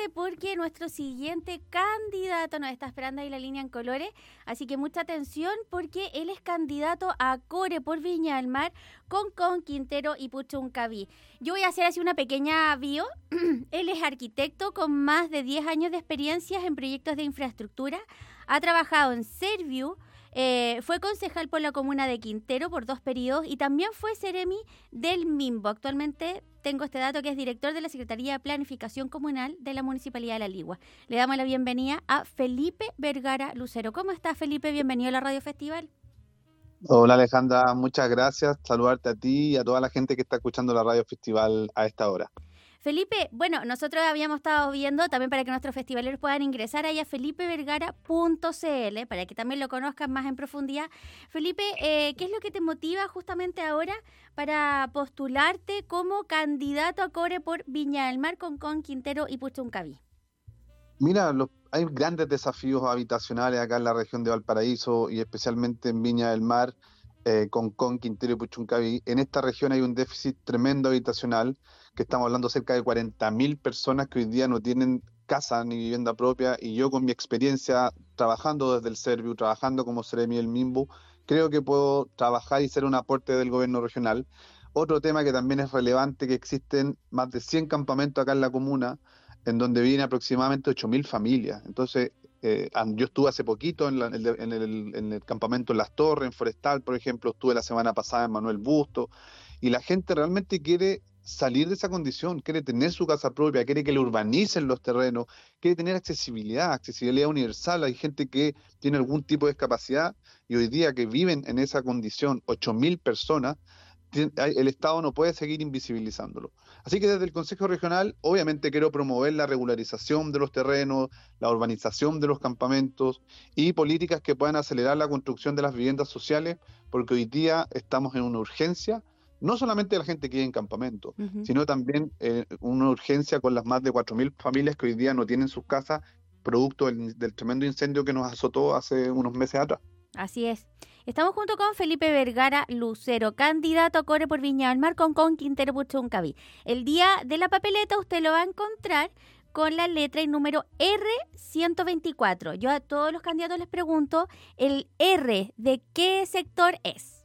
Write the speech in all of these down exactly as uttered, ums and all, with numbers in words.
prepárate porque nuestro siguiente candidato nos está esperando ahí la línea en colores, así que mucha atención porque él es candidato a Core por Viña del Mar, Concón, Quintero y Puchuncaví. Yo voy a hacer así una pequeña bio. Él es arquitecto con más de diez años de experiencias en proyectos de infraestructura, ha trabajado en Serviu, Eh, fue concejal por la comuna de Quintero por dos periodos y también fue seremi del Mimbo. Actualmente tengo este dato que es director de la Secretaría de Planificación Comunal de la Municipalidad de La Ligua. Le damos la bienvenida a Felipe Vergara Lucero. ¿Cómo estás, Felipe? Bienvenido a la Radio Festival. Hola Alejandra, muchas gracias. Saludarte a ti y a toda la gente que está escuchando la Radio Festival a esta hora. Felipe, bueno, nosotros habíamos estado viendo también para que nuestros festivaleros puedan ingresar ahí a felipe vergara punto c l para que también lo conozcan más en profundidad. Felipe, eh, ¿qué es lo que te motiva justamente ahora para postularte como candidato a Core por Viña del Mar, Concón, Quintero y Puchuncaví? Mira, los, hay grandes desafíos habitacionales acá en la región de Valparaíso y especialmente en Viña del Mar, eh, Concón, Quintero y Puchuncaví. En esta región hay un déficit tremendo habitacional, que estamos hablando cerca de cuarenta mil personas que hoy día no tienen casa ni vivienda propia, y yo con mi experiencia trabajando desde el Serviu, trabajando como seremi del Mimbu, creo que puedo trabajar y ser un aporte del gobierno regional. Otro tema que también es relevante, que existen más de cien campamentos acá en la comuna, en donde viven aproximadamente ocho mil familias. Entonces, eh, yo estuve hace poquito en, la, en, el, en, el, en el campamento en Las Torres, en Forestal, por ejemplo, estuve la semana pasada en Manuel Busto, y la gente realmente quiere salir de esa condición, quiere tener su casa propia, quiere que le urbanicen los terrenos, quiere tener accesibilidad, accesibilidad universal. Hay gente que tiene algún tipo de discapacidad y hoy día que viven en esa condición, ocho mil personas, el Estado no puede seguir invisibilizándolo. Así que desde el Consejo Regional, obviamente quiero promover la regularización de los terrenos, la urbanización de los campamentos y políticas que puedan acelerar la construcción de las viviendas sociales, porque hoy día estamos en una urgencia, no solamente de la gente que vive en campamento, uh-huh. sino también eh, una urgencia con las más de cuatro mil familias que hoy día no tienen sus casas, producto del, del tremendo incendio que nos azotó hace unos meses atrás. Así es. Estamos junto con Felipe Vergara Lucero, candidato a Core por Viña del Mar, Concón, Quintero, Puchuncaví. El día de la papeleta usted lo va a encontrar con la letra y número erre ciento veinticuatro. Yo a todos los candidatos les pregunto, ¿el R de qué sector es?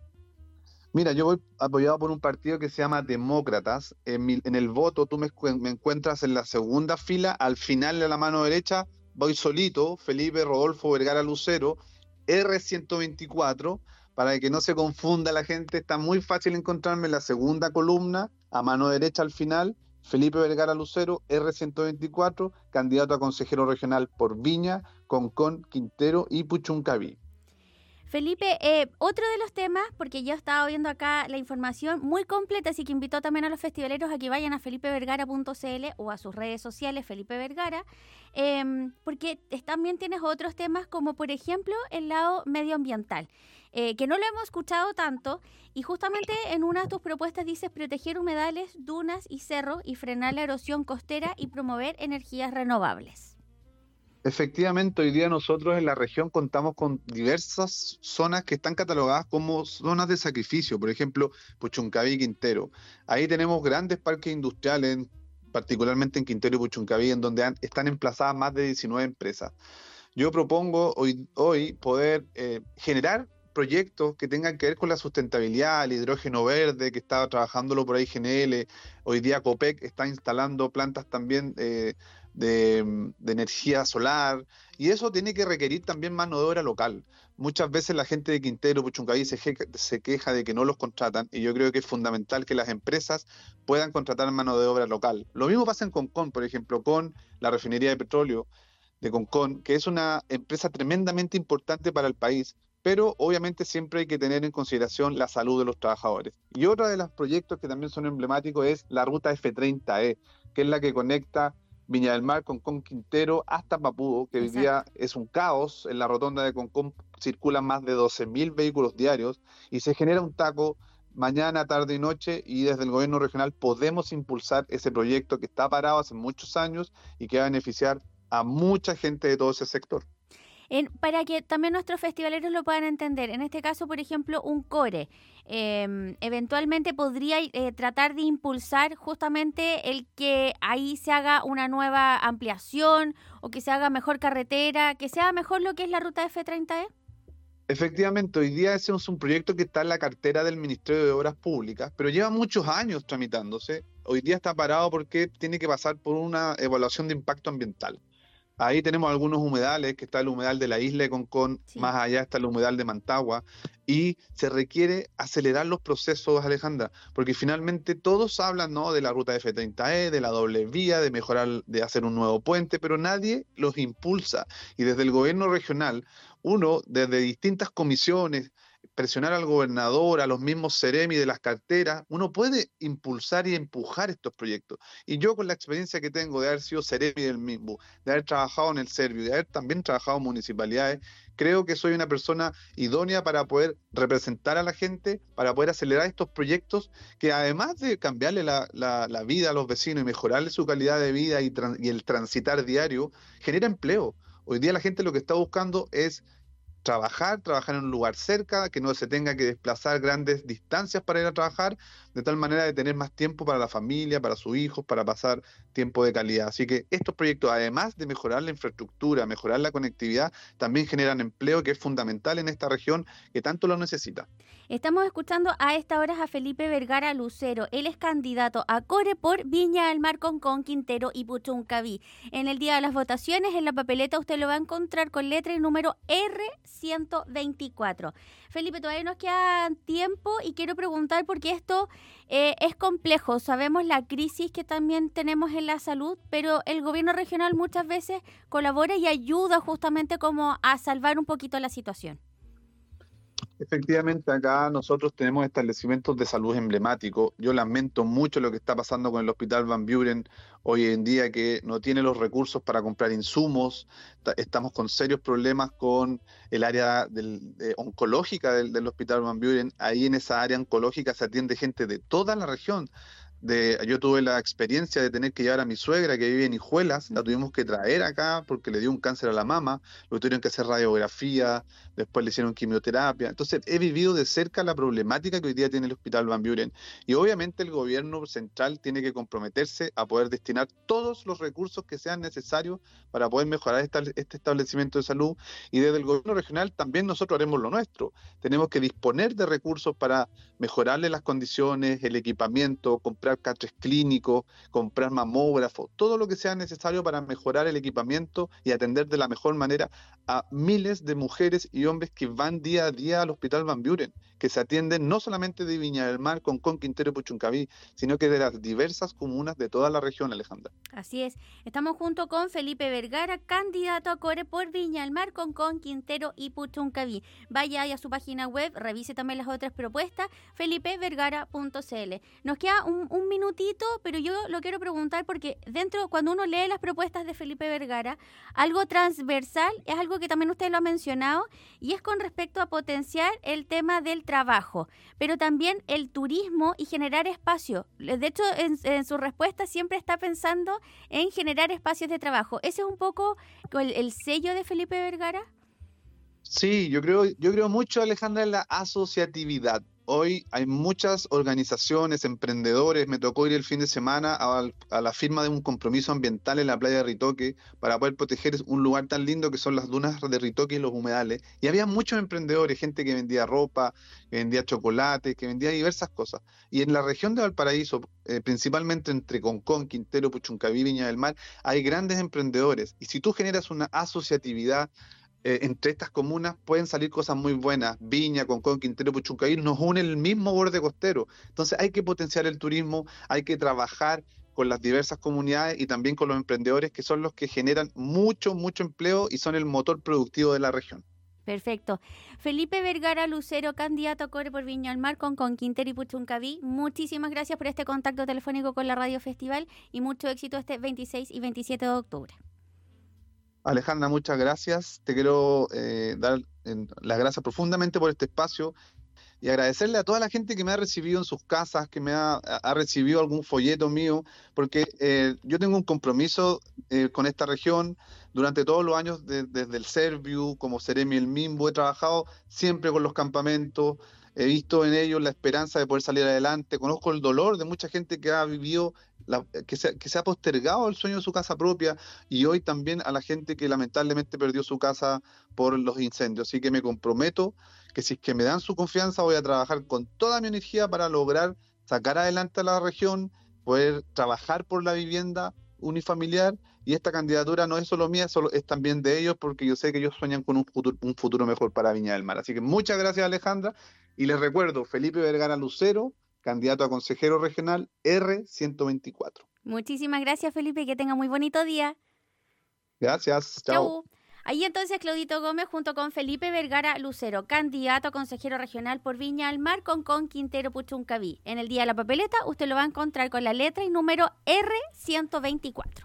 Mira, yo voy apoyado por un partido que se llama Demócratas. En, mi, en el voto tú me, me encuentras en la segunda fila, al final de la mano derecha, voy solito, Felipe Rodolfo Vergara Lucero, erre ciento veinticuatro, para que no se confunda la gente. Está muy fácil encontrarme en la segunda columna, a mano derecha al final, Felipe Vergara Lucero, erre ciento veinticuatro, candidato a consejero regional por Viña, Concón, Quintero y Puchuncaví. Felipe, eh, otro de los temas, porque yo he estado viendo acá la información muy completa, así que invito también a los festivaleros a que vayan a felipe vergara punto c l o a sus redes sociales, Felipe Vergara, eh, porque también tienes otros temas como, por ejemplo, el lado medioambiental, eh, que no lo hemos escuchado tanto, y justamente en una de tus propuestas dices proteger humedales, dunas y cerros y frenar la erosión costera y promover energías renovables. Efectivamente, hoy día nosotros en la región contamos con diversas zonas que están catalogadas como zonas de sacrificio, por ejemplo, Puchuncaví y Quintero. Ahí tenemos grandes parques industriales, particularmente en Quintero y Puchuncaví, en donde han, están emplazadas más de diecinueve empresas. Yo propongo hoy, hoy poder eh, generar proyectos que tengan que ver con la sustentabilidad, el hidrógeno verde, que estaba trabajándolo por ahí G N L, hoy día Copec está instalando plantas también eh, de, de energía solar, y eso tiene que requerir también mano de obra local. Muchas veces la gente de Quintero, Puchuncaví se, se queja de que no los contratan, y yo creo que es fundamental que las empresas puedan contratar mano de obra local. Lo mismo pasa en Concón, por ejemplo, con la refinería de petróleo de Concón, que es una empresa tremendamente importante para el país, pero obviamente siempre hay que tener en consideración la salud de los trabajadores. Y otro de los proyectos que también son emblemáticos es la ruta efe treinta e, que es la que conecta Viña del Mar, Concón, Quintero, hasta Mapudo, que Exacto. hoy día es un caos. En la rotonda de Concón circulan más de doce mil vehículos diarios y se genera un taco mañana, tarde y noche, y desde el gobierno regional podemos impulsar ese proyecto que está parado hace muchos años y que va a beneficiar a mucha gente de todo ese sector. En, para que también nuestros festivaleros lo puedan entender, en este caso, por ejemplo, un core, eh, eventualmente podría eh, tratar de impulsar justamente el que ahí se haga una nueva ampliación o que se haga mejor carretera, que sea mejor lo que es la ruta F treinta E. Efectivamente, hoy día ese es un proyecto que está en la cartera del Ministerio de Obras Públicas, pero lleva muchos años tramitándose. Hoy día está parado porque tiene que pasar por una evaluación de impacto ambiental. Ahí tenemos algunos humedales, que está el humedal de la isla de Concón, Sí. más allá está el humedal de Mantagua, y se requiere acelerar los procesos, Alejandra, porque finalmente todos hablan, ¿no?, de la ruta F treinta E, de la doble vía, de mejorar, de hacer un nuevo puente, pero nadie los impulsa. Y desde el gobierno regional, uno, desde distintas comisiones, presionar al gobernador, a los mismos Ceremi de las carteras, uno puede impulsar y empujar estos proyectos. Y yo, con la experiencia que tengo de haber sido Ceremi del mismo, de haber trabajado en el Servio, de haber también trabajado en municipalidades, creo que soy una persona idónea para poder representar a la gente, para poder acelerar estos proyectos que, además de cambiarle la, la, la vida a los vecinos y mejorarle su calidad de vida y, trans, y el transitar diario, genera empleo. Hoy día la gente lo que está buscando es trabajar, trabajar en un lugar cerca, que no se tenga que desplazar grandes distancias para ir a trabajar, de tal manera de tener más tiempo para la familia, para sus hijos, para pasar tiempo de calidad. Así que estos proyectos, además de mejorar la infraestructura, mejorar la conectividad, también generan empleo, que es fundamental en esta región que tanto lo necesita. Estamos escuchando a esta hora a Felipe Vergara Lucero. Él es candidato a core por Viña del Mar, Concón, Quintero y Puchuncaví. En el día de las votaciones, en la papeleta usted lo va a encontrar con letra y número R ciento veinticuatro. Felipe, todavía nos queda tiempo y quiero preguntar porque esto eh, es complejo. Sabemos la crisis que también tenemos en la salud, pero el gobierno regional muchas veces colabora y ayuda justamente como a salvar un poquito la situación. Efectivamente, acá nosotros tenemos establecimientos de salud emblemáticos. Yo lamento mucho lo que está pasando con el Hospital Van Buren hoy en día, que no tiene los recursos para comprar insumos. Estamos con serios problemas con el área del, de, oncológica del, del Hospital Van Buren. Ahí en esa área oncológica se atiende gente de toda la región. De, yo tuve la experiencia de tener que llevar a mi suegra que vive en Hijuelas, la tuvimos que traer acá porque le dio un cáncer a la mama, lo tuvieron que hacer radiografía, después le hicieron quimioterapia. Entonces he vivido de cerca la problemática que hoy día tiene el Hospital Van Buren, y obviamente el gobierno central tiene que comprometerse a poder destinar todos los recursos que sean necesarios para poder mejorar esta, este establecimiento de salud, y desde el gobierno regional también nosotros haremos lo nuestro. Tenemos que disponer de recursos para mejorarle las condiciones, el equipamiento, comprar catres clínicos, comprar mamógrafos, todo lo que sea necesario para mejorar el equipamiento y atender de la mejor manera a miles de mujeres y hombres que van día a día al Hospital Van Buren, que se atienden no solamente de Viña del Mar, Concón, Quintero y Puchuncaví, sino que de las diversas comunas de toda la región, Alejandra. Así es. Estamos junto con Felipe Vergara, candidato a core por Viña del Mar, Concón, Quintero y Puchuncaví. Vaya ahí a su página web, revise también las otras propuestas, felipe vergara punto c l. Nos queda un, un minutito, pero yo lo quiero preguntar porque dentro, cuando uno lee las propuestas de Felipe Vergara, algo transversal es algo que también usted lo ha mencionado, y es con respecto a potenciar el tema del trabajo, pero también el turismo y generar espacio. De hecho, en, en su respuesta siempre está pensando en generar espacios de trabajo. ¿Ese es un poco el, el sello de Felipe Vergara? Sí, yo creo, yo creo mucho, Alejandra, en la asociatividad. Hoy hay muchas organizaciones, emprendedores. Me tocó ir el fin de semana a, a la firma de un compromiso ambiental en la playa de Ritoque para poder proteger un lugar tan lindo que son las dunas de Ritoque y los humedales. Y había muchos emprendedores, gente que vendía ropa, que vendía chocolate, que vendía diversas cosas. Y en la región de Valparaíso, eh, principalmente entre Concón, Quintero, Puchuncaví, Viña del Mar, hay grandes emprendedores. Y si tú generas una asociatividad Eh, entre estas comunas, pueden salir cosas muy buenas. Viña, Concón, Quintero, Puchuncaví nos une el mismo borde costero. Entonces hay que potenciar el turismo, hay que trabajar con las diversas comunidades y también con los emprendedores, que son los que generan mucho, mucho empleo y son el motor productivo de la región. Perfecto. Felipe Vergara Lucero, candidato a core por Viña del Mar, Concón, Quintero y Puchuncaví, muchísimas gracias por este contacto telefónico con la Radio Festival y mucho éxito este veintiséis y veintisiete de octubre. Alejandra, muchas gracias. Te quiero eh, dar eh, las gracias profundamente por este espacio y agradecerle a toda la gente que me ha recibido en sus casas, que me ha, ha recibido algún folleto mío, porque eh, yo tengo un compromiso eh, con esta región. durante todos los años de, desde el Serviu, como Seremi el Mimbo, he trabajado siempre con los campamentos, he visto en ellos la esperanza de poder salir adelante, conozco el dolor de mucha gente que ha vivido, la, que, se, que se ha postergado el sueño de su casa propia, y hoy también a la gente que lamentablemente perdió su casa por los incendios. Así que me comprometo que si es que me dan su confianza voy a trabajar con toda mi energía para lograr sacar adelante a la región, poder trabajar por la vivienda unifamiliar, y esta candidatura no es solo mía, solo es también de ellos, porque yo sé que ellos sueñan con un futuro, un futuro mejor para Viña del Mar. Así que muchas gracias, Alejandra, y les recuerdo, Felipe Vergara Lucero, candidato a consejero regional R ciento veinticuatro. Muchísimas gracias, Felipe, que tenga muy bonito día. Gracias, chao. Chau. Ahí entonces Claudito Gómez junto con Felipe Vergara Lucero, candidato a consejero regional por Viña del Mar con Con Quintero Puchuncaví. En el día de la papeleta usted lo va a encontrar con la letra y número R ciento veinticuatro.